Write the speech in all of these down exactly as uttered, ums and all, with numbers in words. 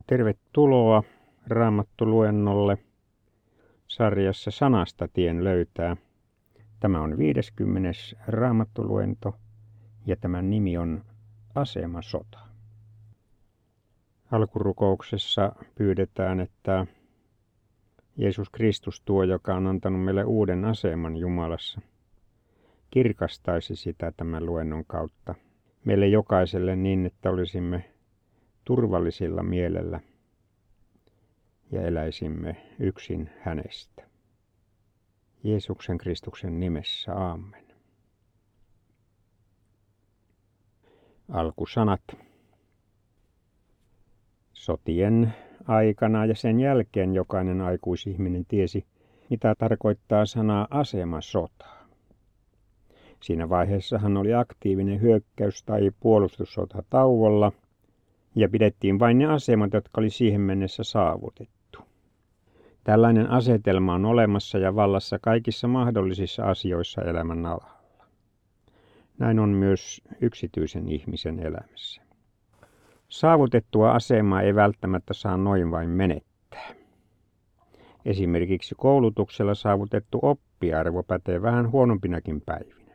Tervetuloa Raamattu-luennolle sarjassa Sanasta tien löytää. Tämä on viideskymmenes Raamattu-luento ja tämän nimi on Asemasota. Alkurukouksessa pyydetään, että Jeesus Kristus tuo, joka on antanut meille uuden aseman Jumalassa, kirkastaisi sitä tämän luennon kautta meille jokaiselle niin, että olisimme turvallisilla mielellä ja eläisimme yksin hänestä. Jeesuksen Kristuksen nimessä, aamen. Alkusanat. Sotien aikana ja sen jälkeen jokainen aikuisihminen tiesi, mitä tarkoittaa sana asemasota. Siinä vaiheessahan oli aktiivinen hyökkäys- tai puolustussota tauolla ja pidettiin vain ne asemat, jotka oli siihen mennessä saavutettu. Tällainen asetelma on olemassa ja vallassa kaikissa mahdollisissa asioissa elämän alalla. Näin on myös yksityisen ihmisen elämässä. Saavutettua asemaa ei välttämättä saa noin vain menettää. Esimerkiksi koulutuksella saavutettu oppiarvo pätee vähän huonompinakin päivinä.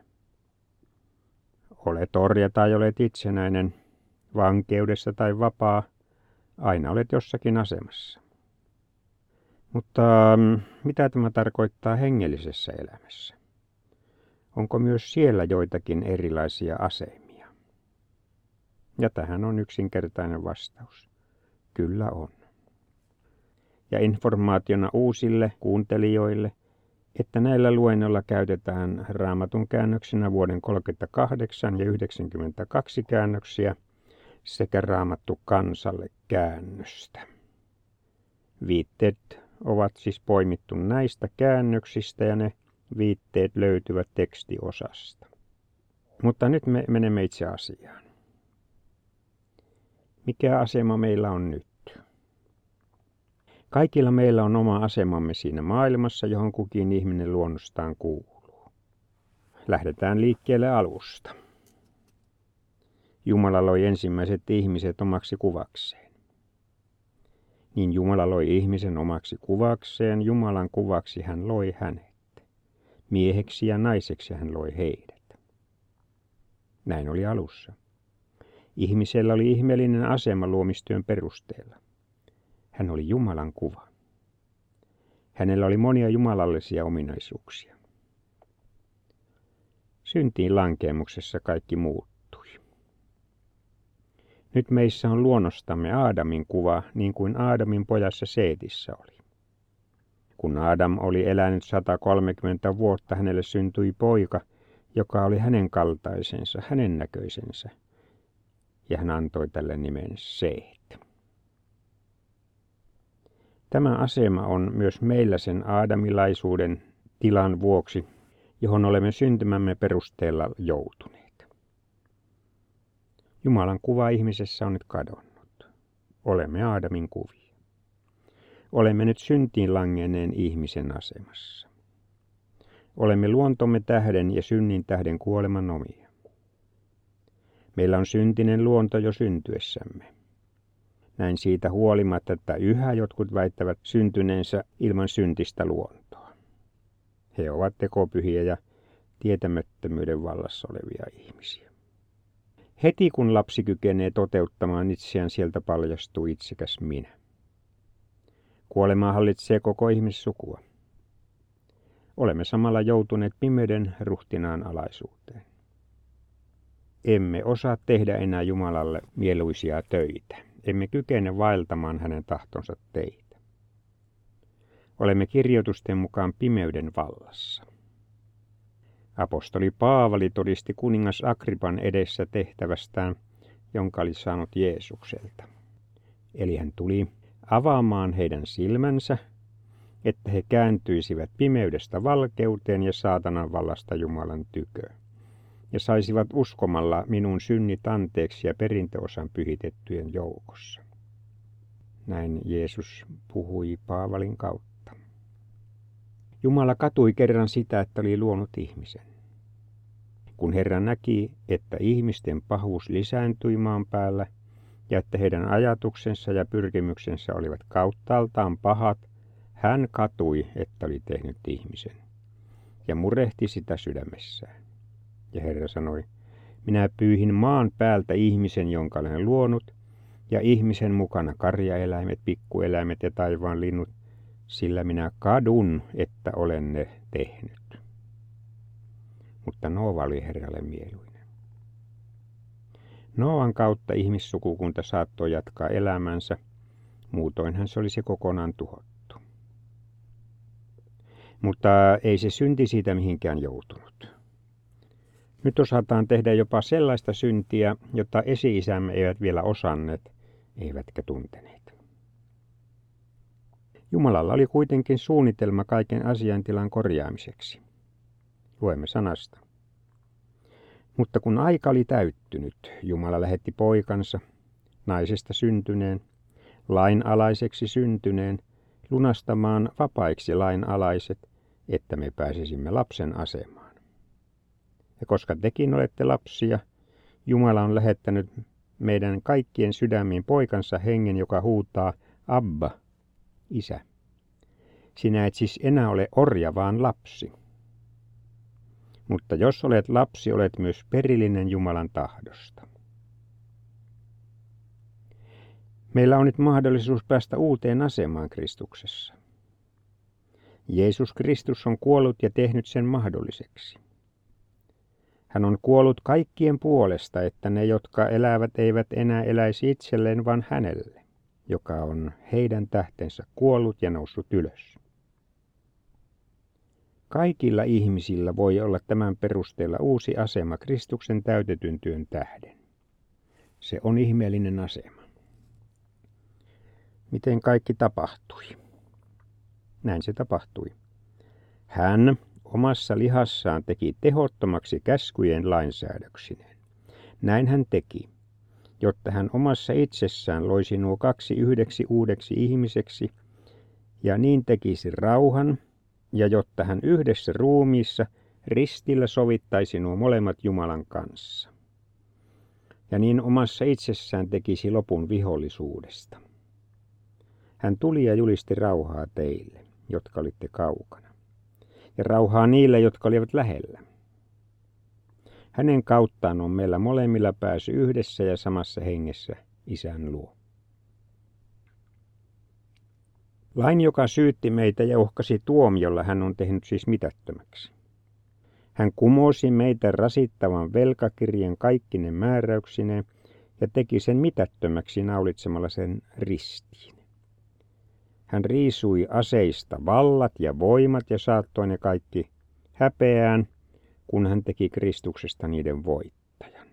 Olet orja tai olet itsenäinen, vankeudessa tai vapaa, aina olet jossakin asemassa. Mutta mitä tämä tarkoittaa hengellisessä elämässä? Onko myös siellä joitakin erilaisia asemia? Ja tähän on yksinkertainen vastaus. Kyllä on. Ja informaationa uusille kuuntelijoille, että näillä luennoilla käytetään Raamatun käännöksenä vuoden kolmekymmentäkahdeksan ja yhdeksänkymmentäkaksi käännöksiä sekä Raamattu kansalle käännöstä. Viitteet ovat siis poimittu näistä käännöksistä ja ne viitteet löytyvät tekstiosasta. Mutta nyt me menemme itse asiaan. Mikä asema meillä on nyt? Kaikilla meillä on oma asemamme siinä maailmassa, johon kukin ihminen luonnostaan kuuluu. Lähdetään liikkeelle alusta. Jumala loi ensimmäiset ihmiset omaksi kuvakseen. Niin Jumala loi ihmisen omaksi kuvakseen, Jumalan kuvaksi hän loi hänet. Mieheksi ja naiseksi hän loi heidät. Näin oli alussa. Ihmisellä oli ihmeellinen asema luomistyön perusteella. Hän oli Jumalan kuva. Hänellä oli monia jumalallisia ominaisuuksia. Syntiin lankeemuksessa kaikki muuttui. Nyt meissä on luonnostamme Aadamin kuva, niin kuin Aadamin pojassa Seetissä oli. Kun Aadam oli elänyt sata kolmekymmentä vuotta, hänelle syntyi poika, joka oli hänen kaltaisensa, hänen näköisensä, ja hän antoi tälle nimen Seet. Tämä asema on myös meillä sen aadamilaisuuden tilan vuoksi, johon olemme syntymämme perusteella joutuneet. Jumalan kuva ihmisessä on nyt kadonnut. Olemme Aadamin kuvia. Olemme nyt syntiin langenneen ihmisen asemassa. Olemme luontomme tähden ja synnin tähden kuoleman omia. Meillä on syntinen luonto jo syntyessämme. Näin siitä huolimatta, että yhä jotkut väittävät syntyneensä ilman syntistä luontoa. He ovat tekopyhiä ja tietämättömyyden vallassa olevia ihmisiä. Heti kun lapsi kykenee toteuttamaan itseään, sieltä paljastuu itsekäs minä. Kuolema hallitsee koko ihmissukua. Olemme samalla joutuneet pimeyden ruhtinaan alaisuuteen. Emme osaa tehdä enää Jumalalle mieluisia töitä. Emme kykene vaeltamaan hänen tahtonsa teitä. Olemme kirjoitusten mukaan pimeyden vallassa. Apostoli Paavali todisti kuningas Agripan edessä tehtävästään, jonka oli saanut Jeesukselta. Eli hän tuli avaamaan heidän silmänsä, että he kääntyisivät pimeydestä valkeuteen ja saatanan vallasta Jumalan tyköön, ja saisivat uskomalla minun synnit anteeksi ja perintöosan pyhitettyjen joukossa. Näin Jeesus puhui Paavalin kautta. Jumala katui kerran sitä, että oli luonut ihmisen. Kun Herra näki, että ihmisten pahuus lisääntyi maan päällä ja että heidän ajatuksensa ja pyrkimyksensä olivat kauttaaltaan pahat, hän katui, että oli tehnyt ihmisen, ja murehti sitä sydämessään. Ja Herra sanoi, minä pyyhin maan päältä ihmisen, jonka olen luonut, ja ihmisen mukana karjaeläimet, pikkueläimet ja taivaan linnut, sillä minä kadun, että olen ne tehnyt. Mutta Noa oli Herralle mieluinen. Noan kautta ihmissukukunta saattoi jatkaa elämänsä, muutoinhan se olisi kokonaan tuhottu. Mutta ei se synti siitä mihinkään joutunut. Nyt osataan tehdä jopa sellaista syntiä, jota esi-isämme eivät vielä osanneet, eivätkä tunteneet. Jumalalla oli kuitenkin suunnitelma kaiken asiantilan korjaamiseksi. Luemme sanasta. Mutta kun aika oli täyttynyt, Jumala lähetti poikansa, naisesta syntyneen, lainalaiseksi syntyneen, lunastamaan vapaiksi lainalaiset, että me pääsisimme lapsen asemaan. Ja koska tekin olette lapsia, Jumala on lähettänyt meidän kaikkien sydämiin poikansa hengen, joka huutaa, Abba, Isä. Sinä et siis enää ole orja, vaan lapsi. Mutta jos olet lapsi, olet myös perillinen Jumalan tahdosta. Meillä on nyt mahdollisuus päästä uuteen asemaan Kristuksessa. Jeesus Kristus on kuollut ja tehnyt sen mahdolliseksi. Hän on kuollut kaikkien puolesta, että ne, jotka elävät, eivät enää eläisi itselleen, vaan hänelle, joka on heidän tähtensä kuollut ja noussut ylös. Kaikilla ihmisillä voi olla tämän perusteella uusi asema Kristuksen täytetyn työn tähden. Se on ihmeellinen asema. Miten kaikki tapahtui? Näin se tapahtui. Hän omassa lihassaan teki tehottomaksi käskyjen lainsäädöksineen. Näin hän teki, jotta hän omassa itsessään loisi nuo kaksi yhdeksi uudeksi ihmiseksi ja niin tekisi rauhan, ja jotta hän yhdessä ruumiissa ristillä sovittaisi nuo molemmat Jumalan kanssa. Ja niin omassa itsessään tekisi lopun vihollisuudesta. Hän tuli ja julisti rauhaa teille, jotka olitte kaukana, ja rauhaa niille, jotka olivat lähellä. Hänen kauttaan on meillä molemmilla pääsy yhdessä ja samassa hengessä Isän luo. Lain, joka syytti meitä ja uhkasi tuomiolla, hän on tehnyt siis mitättömäksi. Hän kumosi meitä rasittavan velkakirjan kaikkine määräyksineen ja teki sen mitättömäksi naulitsemalla sen ristiin. Hän riisui aseista vallat ja voimat ja saattoi ne kaikki häpeään, kun hän teki Kristuksesta niiden voittajan.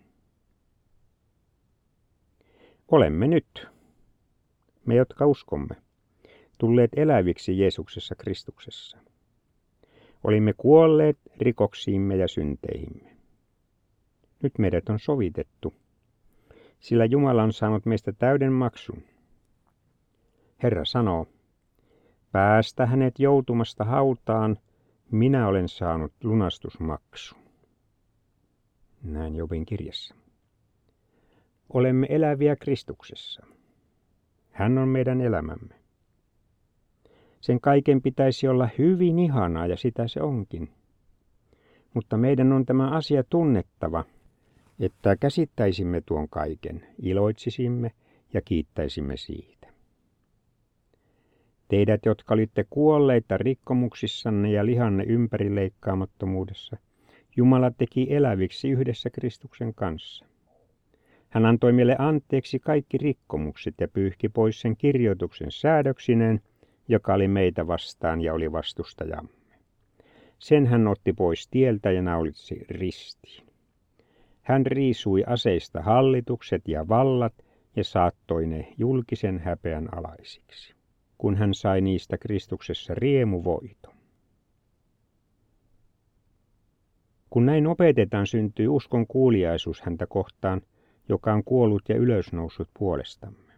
Olemme nyt, me jotka uskomme, tulleet eläviksi Jeesuksessa Kristuksessa. Olimme kuolleet rikoksiimme ja synteihimme. Nyt meidät on sovitettu, sillä Jumala on saanut meistä täyden maksun. Herra sanoo, päästä hänet joutumasta hautaan, minä olen saanut lunastusmaksun. Näin Jobin kirjassa. Olemme eläviä Kristuksessa. Hän on meidän elämämme. Sen kaiken pitäisi olla hyvin ihanaa ja sitä se onkin. Mutta meidän on tämä asia tunnettava, että käsittäisimme tuon kaiken, iloitsisimme ja kiittäisimme siitä. Teidät, jotka olitte kuolleita rikkomuksissanne ja lihanne ympärileikkaamattomuudessa, Jumala teki eläviksi yhdessä Kristuksen kanssa. Hän antoi meille anteeksi kaikki rikkomukset ja pyyhki pois sen kirjoituksen säädöksineen, joka oli meitä vastaan ja oli vastustajamme. Sen hän otti pois tieltä ja naulitsi ristiin. Hän riisui aseista hallitukset ja vallat ja saattoi ne julkisen häpeän alaisiksi, kun hän sai niistä Kristuksessa riemuvoiton. Kun näin opetetaan, syntyy uskon kuuliaisuus häntä kohtaan, joka on kuollut ja ylösnoussut puolestamme.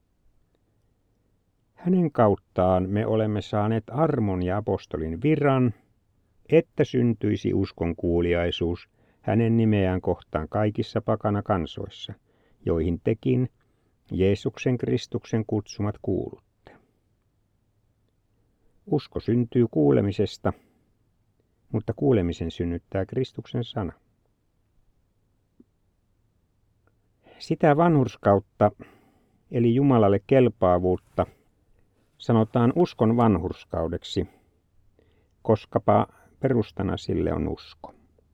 Hänen kauttaan me olemme saaneet armon ja apostolin viran, että syntyisi uskon kuuliaisuus hänen nimeään kohtaan kaikissa pakana kansoissa, joihin tekin, Jeesuksen Kristuksen kutsumat kuulutte. Usko syntyy kuulemisesta, mutta kuulemisen synnyttää Kristuksen sana. Sitä vanhurskautta, eli Jumalalle kelpaavuutta, sanotaan uskon vanhurskaudeksi, koskapa perustana sille on usko.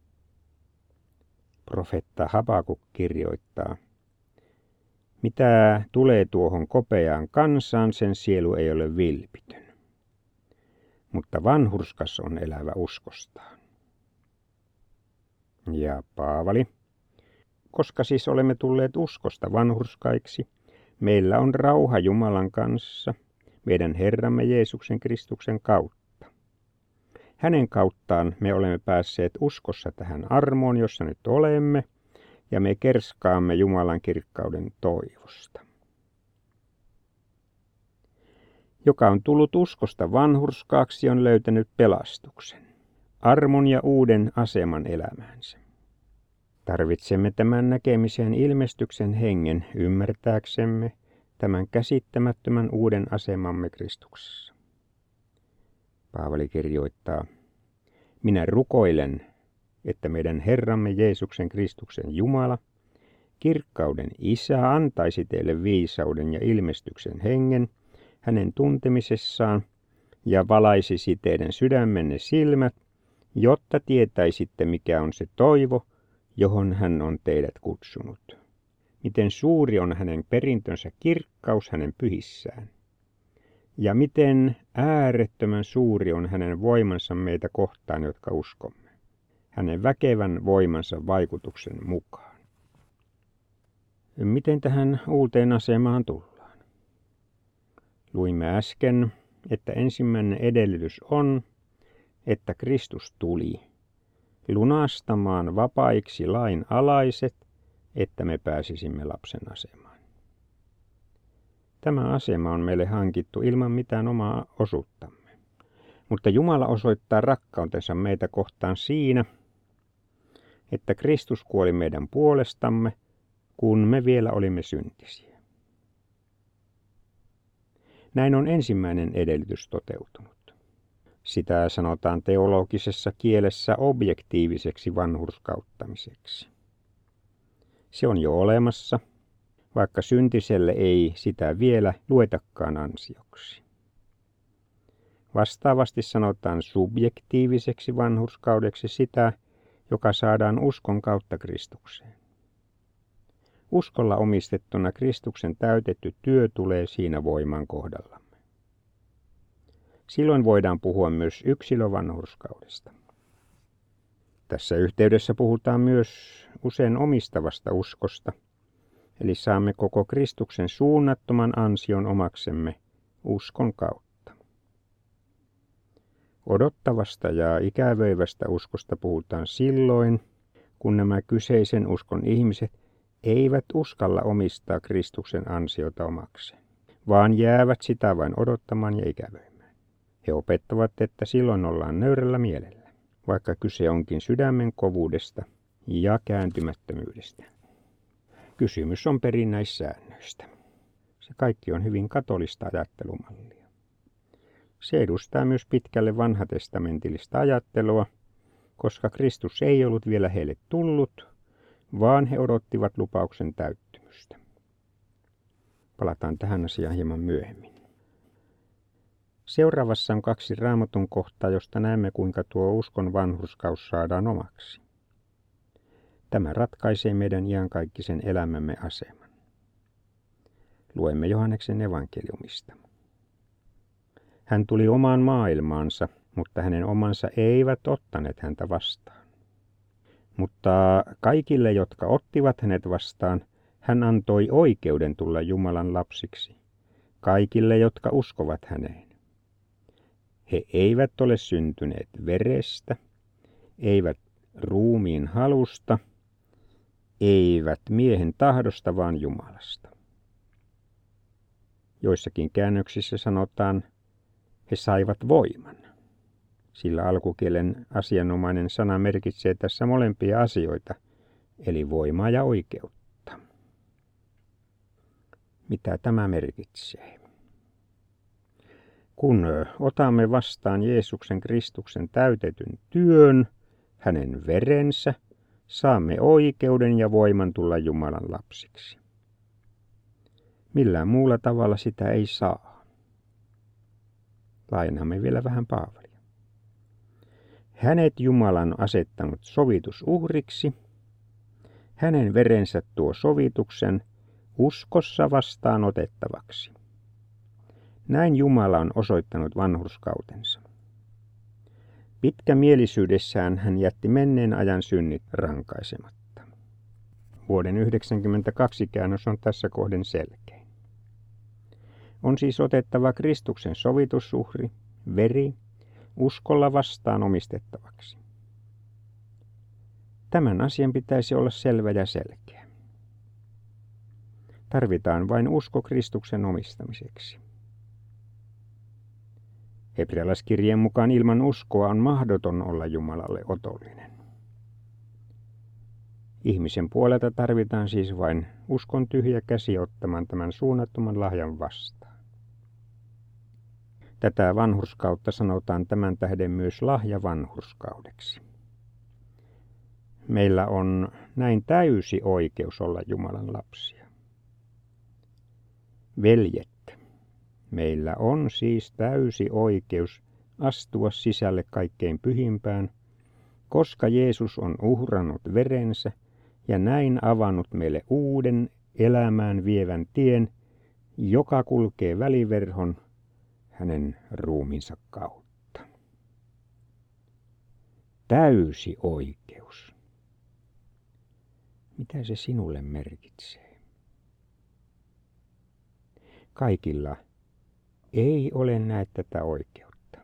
Profeetta Habakuk kirjoittaa, mitä tulee tuohon kopeaan kansaan, sen sielu ei ole vilpitön, mutta vanhurskas on elävä uskostaan. Ja Paavali, koska siis olemme tulleet uskosta vanhurskaiksi, meillä on rauha Jumalan kanssa, meidän Herramme Jeesuksen Kristuksen kautta. Hänen kauttaan me olemme päässeet uskossa tähän armoon, jossa nyt olemme, ja me kerskaamme Jumalan kirkkauden toivosta. Joka on tullut uskosta vanhurskaaksi, on löytänyt pelastuksen, armon ja uuden aseman elämäänsä. Tarvitsemme tämän näkemisen ilmestyksen hengen ymmärtääksemme tämän käsittämättömän uuden asemamme Kristuksessa. Paavali kirjoittaa, minä rukoilen, että meidän Herramme Jeesuksen Kristuksen Jumala, kirkkauden Isä, antaisi teille viisauden ja ilmestyksen hengen hänen tuntemisessaan ja valaisisi teidän sydämenne silmät, jotta tietäisitte, mikä on se toivo, johon hän on teidät kutsunut. Miten suuri on hänen perintönsä kirkkaus hänen pyhissään. Ja miten äärettömän suuri on hänen voimansa meitä kohtaan, jotka uskomme. Hänen väkevän voimansa vaikutuksen mukaan. Miten tähän uuteen asemaan tullaan? Luimme äsken, että ensimmäinen edellytys on, että Kristus tuli lunastamaan vapaiksi lain alaiset, että me pääsisimme lapsen asemaan. Tämä asema on meille hankittu ilman mitään omaa osuuttamme. Mutta Jumala osoittaa rakkautensa meitä kohtaan siinä, että Kristus kuoli meidän puolestamme, kun me vielä olimme syntisiä. Näin on ensimmäinen edellytys toteutunut. Sitä sanotaan teologisessa kielessä objektiiviseksi vanhurskauttamiseksi. Se on jo olemassa, vaikka syntiselle ei sitä vielä luetakaan ansioksi. Vastaavasti sanotaan subjektiiviseksi vanhurskaudeksi sitä, joka saadaan uskon kautta Kristukseen. Uskolla omistettuna Kristuksen täytetty työ tulee siinä voiman kohdallamme. Silloin voidaan puhua myös yksilövanhurskaudesta. Tässä yhteydessä puhutaan myös usein omistavasta uskosta, eli saamme koko Kristuksen suunnattoman ansion omaksemme uskon kautta. Odottavasta ja ikävöivästä uskosta puhutaan silloin, kun nämä kyseisen uskon ihmiset eivät uskalla omistaa Kristuksen ansiota omakseen, vaan jäävät sitä vain odottamaan ja ikävöimään. He opettavat, että silloin ollaan nöyrällä mielellä, vaikka kyse onkin sydämen kovuudesta ja kääntymättömyydestä. Kysymys on perinnäissäännöistä. Se kaikki on hyvin katolista ajattelumallia. Se edustaa myös pitkälle vanhatestamentillista ajattelua, koska Kristus ei ollut vielä heille tullut, vaan he odottivat lupauksen täyttymystä. Palataan tähän asiaan hieman myöhemmin. Seuraavassa on kaksi Raamatun kohtaa, josta näemme, kuinka tuo uskon vanhurskaus saadaan omaksi. Tämä ratkaisee meidän iankaikkisen elämämme aseman. Luemme Johanneksen evankeliumista. Hän tuli omaan maailmaansa, mutta hänen omansa eivät ottaneet häntä vastaan. Mutta kaikille, jotka ottivat hänet vastaan, hän antoi oikeuden tulla Jumalan lapsiksi. Kaikille, jotka uskovat häneen. He eivät ole syntyneet verestä, eivät ruumiin halusta, eivät miehen tahdosta, vaan Jumalasta. Joissakin käännöksissä sanotaan, he saivat voiman. Sillä alkukielen asianomainen sana merkitsee tässä molempia asioita, eli voimaa ja oikeutta. Mitä tämä merkitsee? Kun otamme vastaan Jeesuksen Kristuksen täytetyn työn, hänen verensä, saamme oikeuden ja voiman tulla Jumalan lapsiksi. Millään muulla tavalla sitä ei saa. Lainamme vielä vähän Paavalia. Hänet Jumala on asettanut sovitusuhriksi. Hänen verensä tuo sovituksen uskossa vastaanotettavaksi. Näin Jumala on osoittanut vanhurskautensa. Pitkämielisyydessään hän jätti menneen ajan synnit rankaisematta. Vuoden yhdeksänkymmentäkaksi käännös on tässä kohden selkein. On siis otettava Kristuksen sovitusuhri, veri, uskolla vastaan omistettavaksi. Tämän asian pitäisi olla selvä ja selkeä. Tarvitaan vain usko Kristuksen omistamiseksi. Hebrealaiskirjeen mukaan ilman uskoa on mahdoton olla Jumalalle otollinen. Ihmisen puolelta tarvitaan siis vain uskon tyhjä käsi ottamaan tämän suunnattoman lahjan vastaan. Tätä vanhurskautta sanotaan tämän tähden myös lahjavanhurskaudeksi. Meillä on näin täysi oikeus olla Jumalan lapsia. Veljet, meillä on siis täysi oikeus astua sisälle kaikkein pyhimpään, koska Jeesus on uhrannut verensä ja näin avannut meille uuden elämään vievän tien, joka kulkee väliverhon hänen ruumiinsa kautta. Täysi oikeus. Mitä se sinulle merkitsee? Kaikilla ei ole näet tätä oikeutta.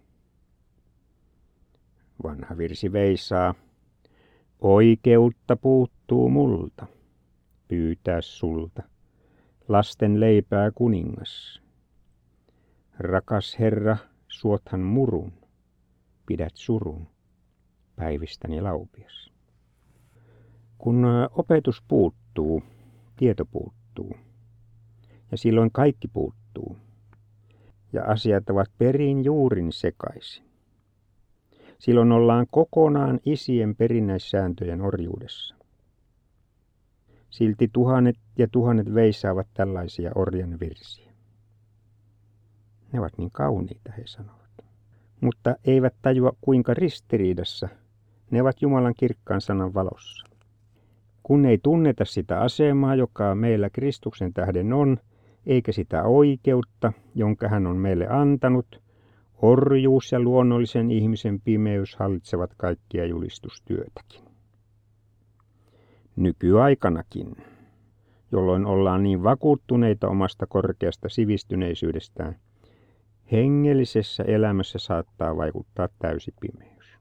Vanha virsi veisaa. Oikeutta puuttuu multa, pyytää sulta, lasten leipää kuningas. Rakas Herra, suothan murun, pidät surun, päivistäni laupias. Kun opetus puuttuu, tieto puuttuu, ja silloin kaikki puuttuu, ja asiat ovat perin juurin sekaisin. Silloin ollaan kokonaan isien perinnäissääntöjen orjuudessa. Silti tuhannet ja tuhannet veisaavat tällaisia orjan virsiä. Ne ovat niin kauniita, he sanovat. Mutta eivät tajua, kuinka ristiriidassa ne ovat Jumalan kirkkaan sanan valossa. Kun ei tunneta sitä asemaa, joka meillä Kristuksen tähden on, eikä sitä oikeutta, jonka hän on meille antanut, orjuus ja luonnollisen ihmisen pimeys hallitsevat kaikkia julistustyötäkin. Nykyaikanakin, jolloin ollaan niin vakuuttuneita omasta korkeasta sivistyneisyydestään, hengellisessä elämässä saattaa vaikuttaa täysi pimeys.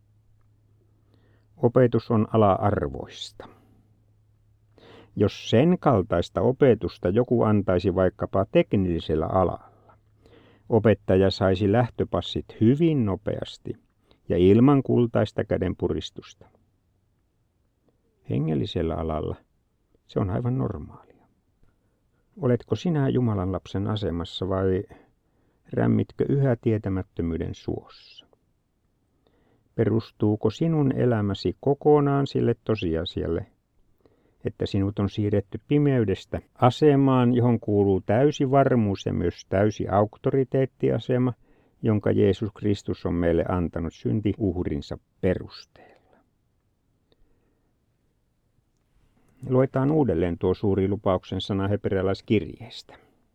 Opetus on ala-arvoista. Jos sen kaltaista opetusta joku antaisi vaikkapa teknillisellä alalla, opettaja saisi lähtöpassit hyvin nopeasti ja ilman kultaista kädenpuristusta. Hengellisellä alalla se on aivan normaalia. Oletko sinä Jumalan lapsen asemassa vai rämmitkö yhä tietämättömyyden suossa? Perustuuko sinun elämäsi kokonaan sille tosiasialle, että sinut on siirretty pimeydestä asemaan, johon kuuluu täysi varmuus ja myös täysi auktoriteettiasema, jonka Jeesus Kristus on meille antanut syntiuhrinsa perusteella? Luetaan uudelleen tuo suuri lupauksen sana hebrealaiskirjeestä.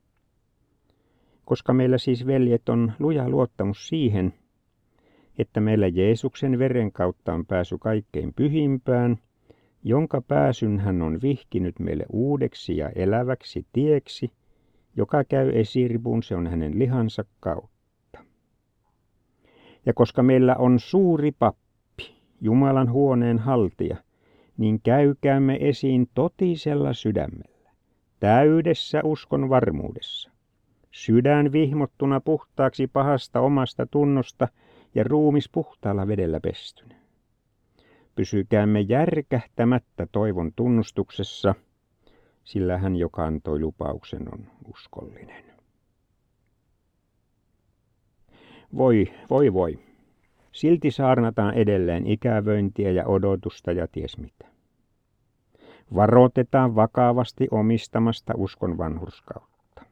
Koska meillä siis, veljet, on luja luottamus siihen, että meillä Jeesuksen veren kautta on pääsy kaikkein pyhimpään, jonka pääsyn hän on vihkinyt meille uudeksi ja eläväksi tieksi, joka käy esiripuun, se on hänen lihansa kautta. Ja koska meillä on suuri pappi, Jumalan huoneen haltija, niin käykäämme esiin totisella sydämellä, täydessä uskon varmuudessa, sydän vihmottuna puhtaaksi pahasta omasta tunnosta ja ruumis puhtaalla vedellä pestynä. Pysykäämme järkähtämättä toivon tunnustuksessa, sillä hän, joka antoi lupauksen, on uskollinen. Voi, voi, voi. Silti saarnataan edelleen ikävöintiä ja odotusta ja ties mitä. Varoitetaan vakavasti omistamasta uskon vanhurskautta.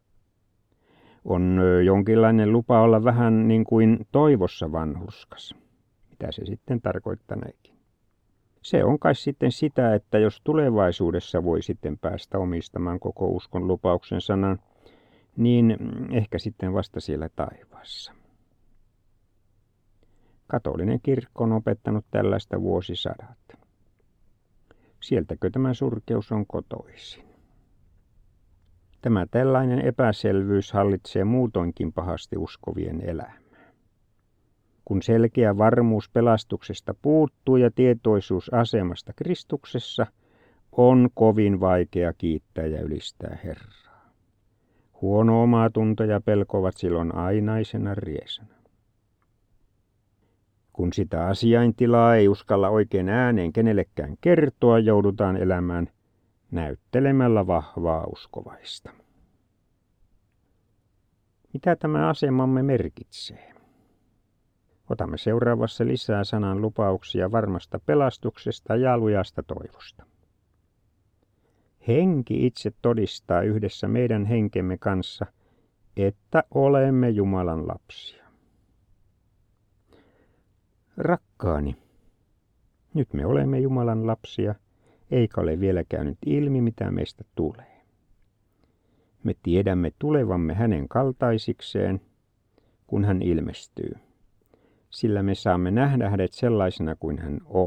On jonkinlainen lupa olla vähän niin kuin toivossa vanhurskas. Mitä se sitten tarkoittaneekin? Se on kai sitten sitä, että jos tulevaisuudessa voi sitten päästä omistamaan koko uskon lupauksen sanan, niin ehkä sitten vasta siellä taivaassa. Katolinen kirkko on opettanut tällaista vuosisadat. Sieltäkö tämä surkeus on kotoisin? Tämä tällainen epäselvyys hallitsee muutoinkin pahasti uskovien elämää. Kun selkeä varmuus pelastuksesta puuttuu ja tietoisuus asemasta Kristuksessa, on kovin vaikea kiittää ja ylistää Herraa. Huono omatunto ja pelko ovat silloin ainaisena riesana. Kun sitä asiaintilaa ei uskalla oikein ääneen kenellekään kertoa, joudutaan elämään näyttelemällä vahvaa uskovaista. Mitä tämä asemamme merkitsee? Otamme seuraavassa lisää sanan lupauksia varmasta pelastuksesta ja lujasta toivosta. Henki itse todistaa yhdessä meidän henkemme kanssa, että olemme Jumalan lapsia. Rakkaani, nyt me olemme Jumalan lapsia, eikä ole vielä käynyt ilmi, mitä meistä tulee. Me tiedämme tulevamme hänen kaltaisikseen, kun hän ilmestyy, sillä me saamme nähdä hänet sellaisena kuin hän on.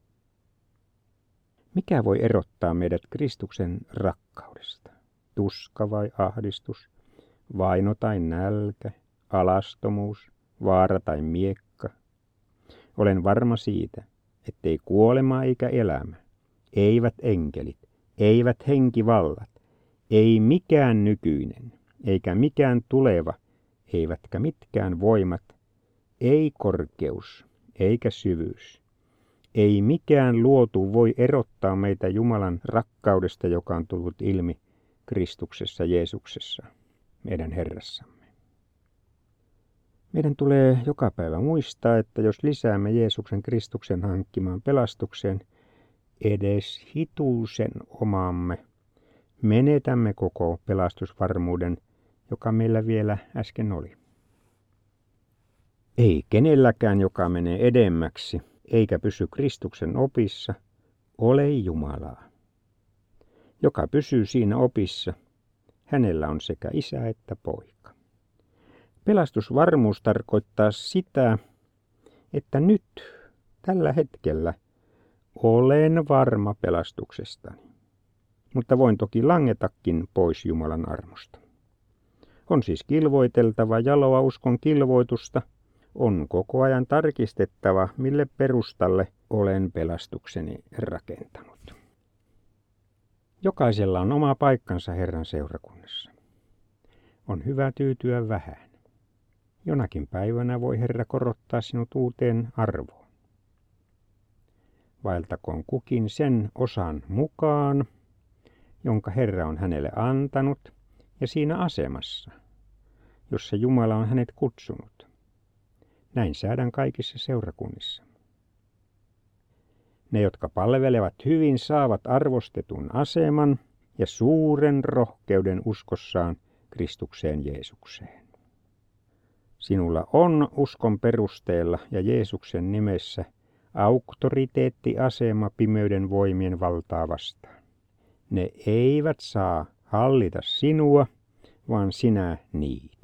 Mikä voi erottaa meidät Kristuksen rakkaudesta? Tuska vai ahdistus, vaino tai nälkä, alastomuus, vaara tai miekka? Olen varma siitä, ettei kuolema eikä elämä, eivät enkelit, eivät henkivallat, ei mikään nykyinen, eikä mikään tuleva, eivätkä mitkään voimat, ei korkeus, eikä syvyys, ei mikään luotu voi erottaa meitä Jumalan rakkaudesta, joka on tullut ilmi Kristuksessa Jeesuksessa, meidän Herrassamme. Meidän tulee joka päivä muistaa, että jos lisäämme Jeesuksen Kristuksen hankkimaan pelastukseen edes hituusen omaamme, menetämme koko pelastusvarmuuden, joka meillä vielä äsken oli. Ei kenelläkään, joka menee edemmäksi, eikä pysy Kristuksen opissa, ole Jumalaa. Joka pysyy siinä opissa, hänellä on sekä isä että poika. Pelastusvarmuus tarkoittaa sitä, että nyt, tällä hetkellä, olen varma pelastuksestani. Mutta voin toki langetakin pois Jumalan armosta. On siis kilvoiteltava jaloa uskon kilvoitusta, on koko ajan tarkistettava, mille perustalle olen pelastukseni rakentanut. Jokaisella on oma paikkansa Herran seurakunnassa. On hyvä tyytyä vähän. Jonakin päivänä voi Herra korottaa sinut uuteen arvoon. Vaeltakoon kukin sen osan mukaan, jonka Herra on hänelle antanut, ja siinä asemassa, jossa Jumala on hänet kutsunut. Näin säädän kaikissa seurakunnissa. Ne, jotka palvelevat hyvin, saavat arvostetun aseman ja suuren rohkeuden uskossaan Kristukseen Jeesukseen. Sinulla on uskon perusteella ja Jeesuksen nimessä auktoriteettiasema pimeyden voimien valtaa vastaan. Ne eivät saa hallita sinua, vaan sinä niitä.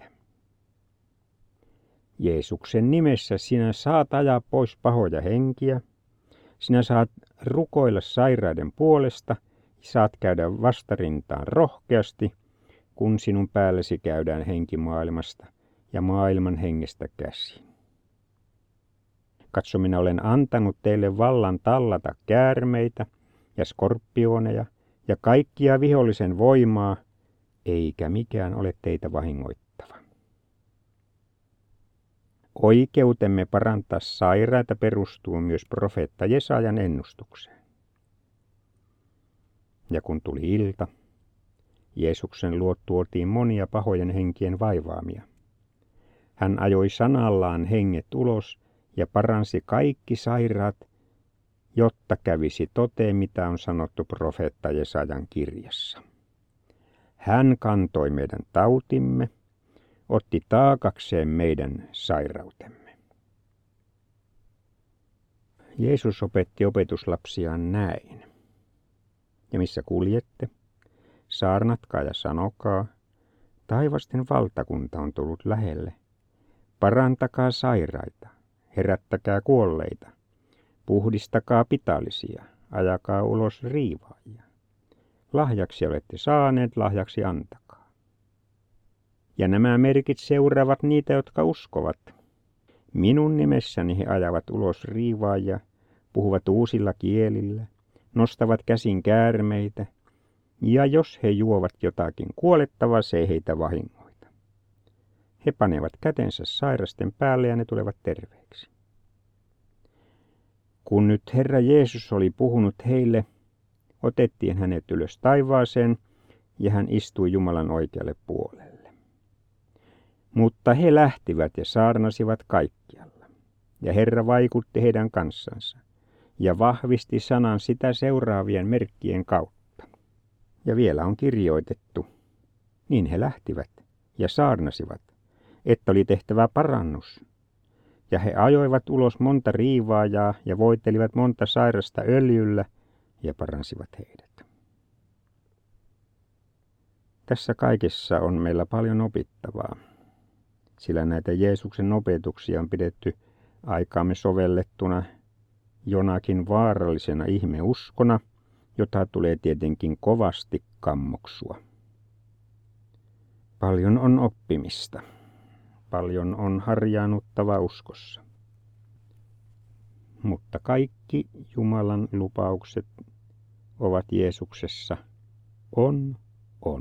Jeesuksen nimessä sinä saat ajaa pois pahoja henkiä, sinä saat rukoilla sairaiden puolesta, saat käydä vastarintaan rohkeasti, kun sinun päällesi käydään henkimaailmasta ja maailman hengestä käsin. Katso, minä olen antanut teille vallan tallata käärmeitä ja skorpioneja ja kaikkia vihollisen voimaa, eikä mikään ole teitä vahingoittava. Oikeutemme parantaa sairaita perustuu myös profeetta Jesajan ennustukseen. Ja kun tuli ilta, Jeesuksen luo tuotiin monia pahojen henkien vaivaamia. Hän ajoi sanallaan henget ulos ja paransi kaikki sairaat, jotta kävisi toteen, mitä on sanottu profeetta Jesajan kirjassa. Hän kantoi meidän tautimme, otti taakakseen meidän sairautemme. Jeesus opetti opetuslapsiaan näin. Ja missä kuljette, saarnatkaa ja sanokaa, taivasten valtakunta on tullut lähelle. Parantakaa sairaita, herättäkää kuolleita, puhdistakaa pitallisia, ajakaa ulos riivaajia. Lahjaksi olette saaneet, lahjaksi antakaa. Ja nämä merkit seuraavat niitä, jotka uskovat. Minun nimessäni he ajavat ulos riivaajia, puhuvat uusilla kielillä, nostavat käsin käärmeitä, ja jos he juovat jotakin kuolettavaa, se ei heitä vahingoita. He panevat kätensä sairasten päälle ja ne tulevat terveeksi. Kun nyt Herra Jeesus oli puhunut heille, otettiin hänet ylös taivaaseen ja hän istui Jumalan oikealle puolelle. Mutta he lähtivät ja saarnasivat kaikkialla, ja Herra vaikutti heidän kanssansa ja vahvisti sanan sitä seuraavien merkkien kautta. Ja vielä on kirjoitettu, niin he lähtivät ja saarnasivat, että oli tehtävä parannus. Ja he ajoivat ulos monta riivaajaa ja voitelivat monta sairasta öljyllä ja paransivat heidät. Tässä kaikessa on meillä paljon opittavaa, sillä näitä Jeesuksen opetuksia on pidetty aikaamme sovellettuna jonakin vaarallisena ihmeuskona, jota tulee tietenkin kovasti kammoksua. Paljon on oppimista. Paljon on harjaannuttava uskossa. Mutta kaikki Jumalan lupaukset ovat Jeesuksessa on, on.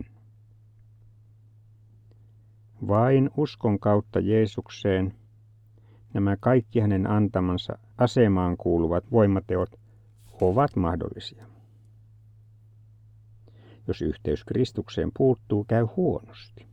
Vain uskon kautta Jeesukseen nämä kaikki hänen antamansa asemaan kuuluvat voimateot ovat mahdollisia. Jos yhteys Kristukseen puuttuu, käy huonosti.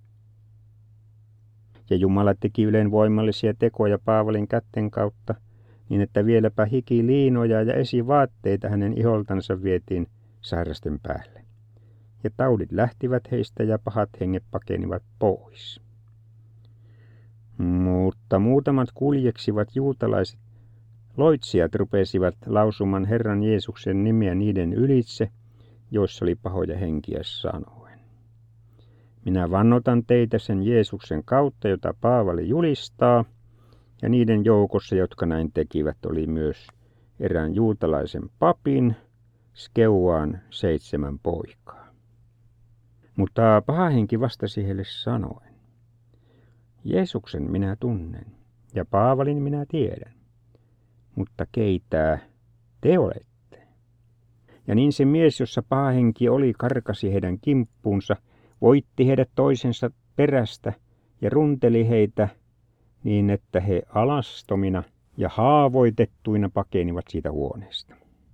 Ja Jumala teki ylenvoimallisia tekoja Paavalin kätten kautta, niin että vieläpä hikiliinoja ja esivaatteita hänen iholtansa vietiin sairasten päälle. Ja taudit lähtivät heistä ja pahat henget pakenivat pois. Mutta muutamat kuljeksivat juutalaiset loitsijat rupesivat lausumaan Herran Jeesuksen nimeä niiden ylitse, joissa oli pahoja henkiä sanoen. Minä vannotan teitä sen Jeesuksen kautta, jota Paavali julistaa, ja niiden joukossa, jotka näin tekivät, oli myös erään juutalaisen papin, Skeuaan seitsemän poikaa. Mutta paha henki vastasi heille sanoen, Jeesuksen minä tunnen, ja Paavalin minä tiedän, mutta keitä te olette? Ja niin se mies, jossa paha henki oli, karkasi heidän kimppuunsa, voitti heidät toisensa perästä ja runteli heitä niin, että he alastomina ja haavoitettuina pakenivat siitä huoneesta.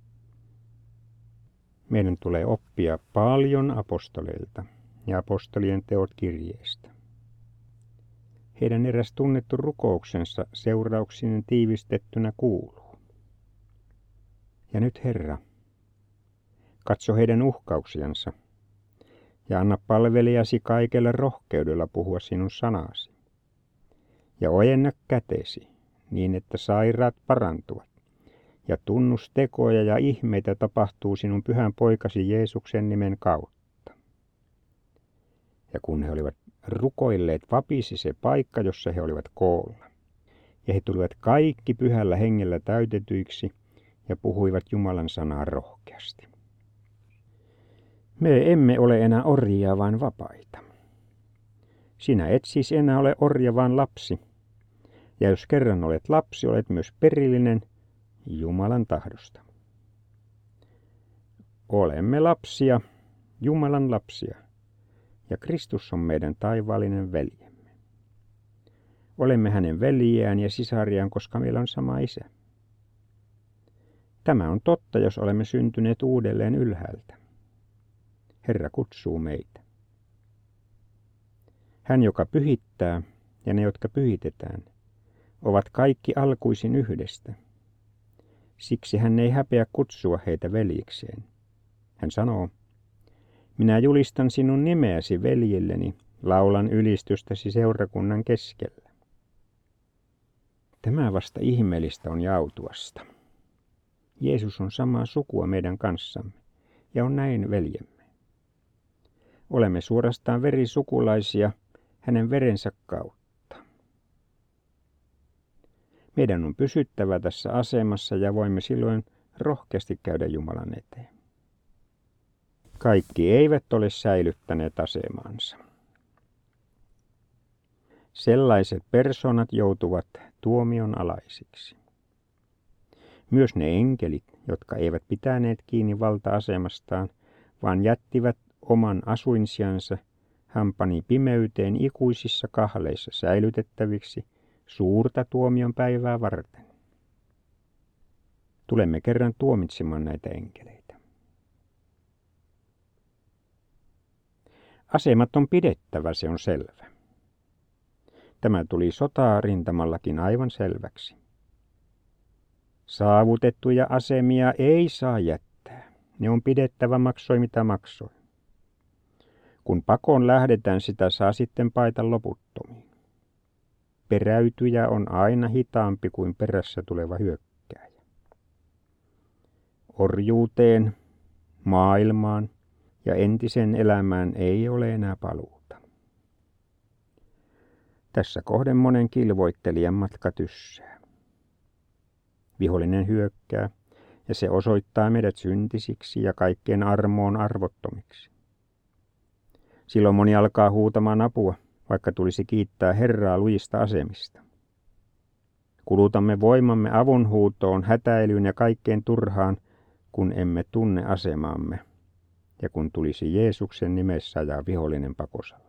Meidän tulee oppia paljon apostoleilta ja apostolien teot kirjeestä. Heidän eräs tunnettu rukouksensa seurauksinen tiivistettynä kuuluu. Ja nyt Herra, katso heidän uhkauksiansa ja anna palvelijasi kaikella rohkeudella puhua sinun sanasi. Ja ojenna kätesi niin, että sairaat parantuvat ja tunnustekoja ja ihmeitä tapahtuu sinun pyhän poikasi Jeesuksen nimen kautta. Ja kun he olivat rukoilleet, vapisi se paikka, jossa he olivat koolla. Ja he tulivat kaikki pyhällä hengellä täytetyiksi ja puhuivat Jumalan sanaa rohkeasti. Me emme ole enää orjia, vaan vapaita. Sinä et siis enää ole orja, vaan lapsi. Ja jos kerran olet lapsi, olet myös perillinen Jumalan tahdosta. Olemme lapsia, Jumalan lapsia, ja Kristus on meidän taivaallinen veljemme. Olemme hänen veljiään ja sisariaan, koska meillä on sama isä. Tämä on totta, jos olemme syntyneet uudelleen ylhäältä. Herra kutsuu meitä. Hän, joka pyhittää, ja ne, jotka pyhitetään, ovat kaikki alkuisin yhdestä. Siksi hän ei häpeä kutsua heitä veljikseen. Hän sanoo, minä julistan sinun nimeäsi veljilleni, laulan ylistystäsi seurakunnan keskellä. Tämä vasta ihmeellistä on Jautuasta. Jeesus on samaa sukua meidän kanssamme ja on näin veljemme. Olemme suorastaan verisukulaisia hänen verensä kautta. Meidän on pysyttävä tässä asemassa ja voimme silloin rohkeasti käydä Jumalan eteen. Kaikki eivät ole säilyttäneet asemaansa. Sellaiset persoonat joutuvat tuomion alaisiksi. Myös ne enkelit, jotka eivät pitäneet kiinni valta-asemastaan, vaan jättivät oman asuinsiansa, hän pani pimeyteen ikuisissa kahleissa säilytettäviksi suurta tuomion päivää varten. Tulemme kerran tuomitsemaan näitä enkeleitä. Asemat on pidettävä, se on selvä. Tämä tuli sotarintamallakin aivan selväksi. Saavutettuja asemia ei saa jättää. Ne on pidettävä, maksoi mitä maksoi. Kun pakoon lähdetään, sitä saa sitten paita loputtomiin. Peräytyjä on aina hitaampi kuin perässä tuleva hyökkääjä. Orjuuteen, maailmaan ja entisen elämään ei ole enää paluuta. Tässä kohden monen kilvoittelijan matka tyssää. Vihollinen hyökkää ja se osoittaa meidät syntisiksi ja kaikkien armoon arvottomiksi. Silloin moni alkaa huutamaan apua, vaikka tulisi kiittää Herraa lujista asemista. Kulutamme voimamme avunhuutoon, hätäilyyn ja kaikkeen turhaan, kun emme tunne asemaamme ja kun tulisi Jeesuksen nimessä ajaa vihollinen pakosalle.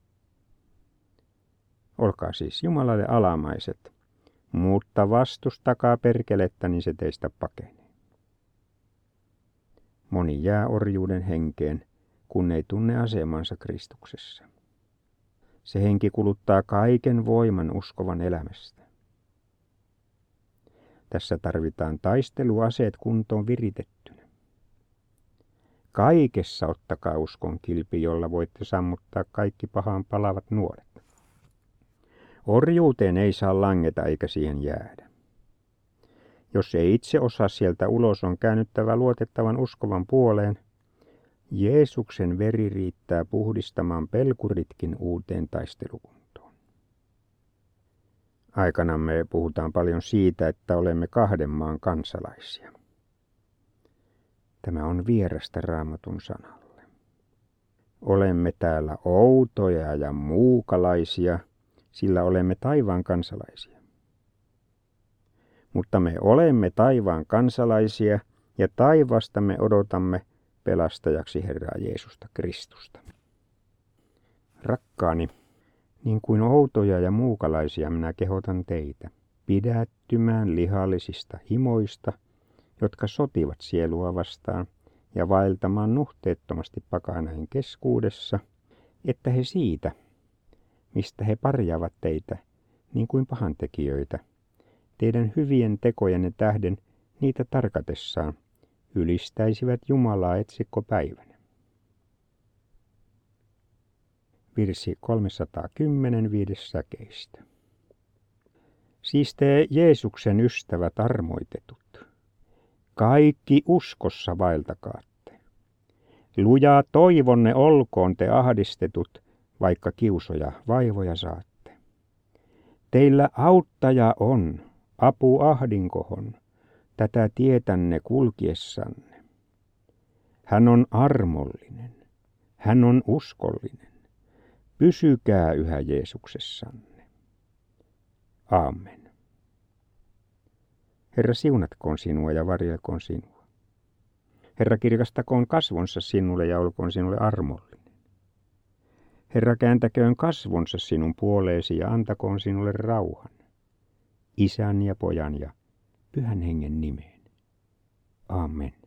Olkaa siis Jumalalle alamaiset, mutta vastustakaa perkelettä, niin se teistä pakenee. Moni jää orjuuden henkeen, kun ei tunne asemansa Kristuksessa. Se henki kuluttaa kaiken voiman uskovan elämästä. Tässä tarvitaan taisteluaseet kuntoon viritettynä. Kaikessa ottakaa uskon kilpi, jolla voitte sammuttaa kaikki pahaan palavat nuoret. Orjuuteen ei saa langeta eikä siihen jäädä. Jos ei itse osaa sieltä ulos, on käännyttävä luotettavan uskovan puoleen. Jeesuksen veri riittää puhdistamaan pelkuritkin uuteen taistelukuntoon. Aikanamme puhutaan paljon siitä, että olemme kahden maan kansalaisia. Tämä on vierasta Raamatun sanalle. Olemme täällä outoja ja muukalaisia, sillä olemme taivaan kansalaisia. Mutta me olemme taivaan kansalaisia ja taivasta me odotamme pelastajaksi Herraa Jeesusta Kristusta. Rakkaani, niin kuin outoja ja muukalaisia minä kehotan teitä pidättymään lihallisista himoista, jotka sotivat sielua vastaan, ja vaeltamaan nuhteettomasti pakanain keskuudessa, että he siitä, mistä he parjaavat teitä, niin kuin pahantekijöitä, teidän hyvien tekojenne tähden niitä tarkatessaan, ylistäisivät Jumalaa etsikkopäivänä. Virsi kolmesataakymmenen viides säkeistä. Siis te Jeesuksen ystävät armoitetut, kaikki uskossa vaeltakaatte. Lujaa toivonne olkoon te ahdistetut, vaikka kiusoja vaivoja saatte. Teillä auttaja on, apu ahdinkohon, tätä tietänne kulkiessanne. Hän on armollinen, hän on uskollinen. Pysykää yhä Jeesuksessanne. Aamen. Herra siunatkoon sinua ja varjelkoon sinua. Herra kirkastakoon kasvonsa sinulle ja olkoon sinulle armollinen. Herra kääntäköön kasvonsa sinun puoleesi ja antakoon sinulle rauhan. Isän ja Pojan ja Pyhän Hengen nimeen. Amen.